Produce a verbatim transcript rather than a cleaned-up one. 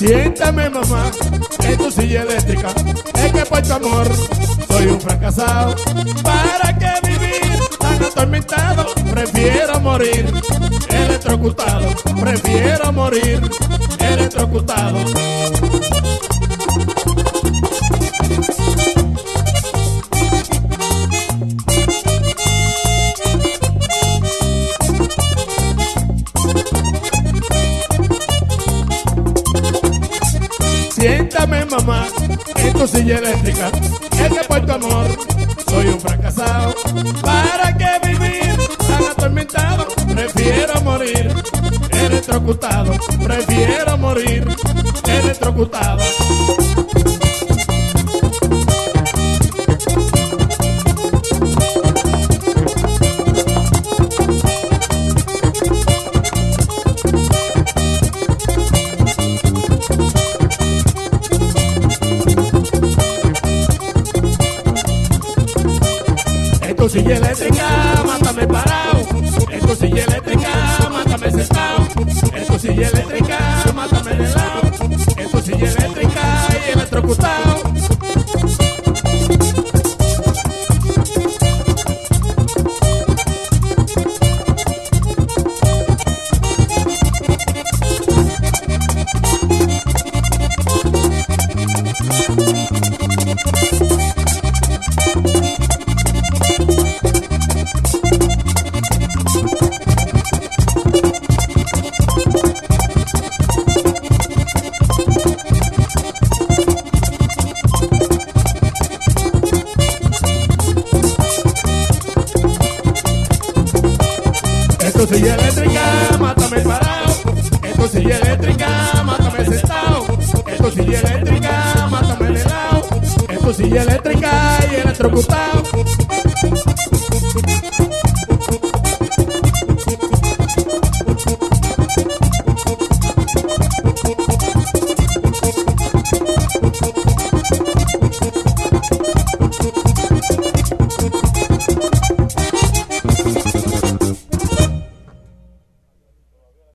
Siéntame, mamá, en tu silla eléctrica. Es que por tu amor soy un fracasado. ¿Para qué vivir tan atormentado? Prefiero morir electrocutado. Prefiero morir electrocutado. Siéntame, mamá, en tu silla eléctrica. Es que por tu amor soy un fracasado. ¿Para qué vivir tan atormentado? Prefiero morir electrocutado. Prefiero morir electrocutado. En tu silla eléctrica, mátame parado. En tu silla eléctrica, mátame sentado. En tu silla eléctrica, mátame de lado. En tu silla eléctrica y electrocutado. En tu silla eléctrica, mátame parado. En tu silla eléctrica, mátame sentado. En tu silla eléctrica, mátame de lado. En tu silla eléctrica y electrocutado.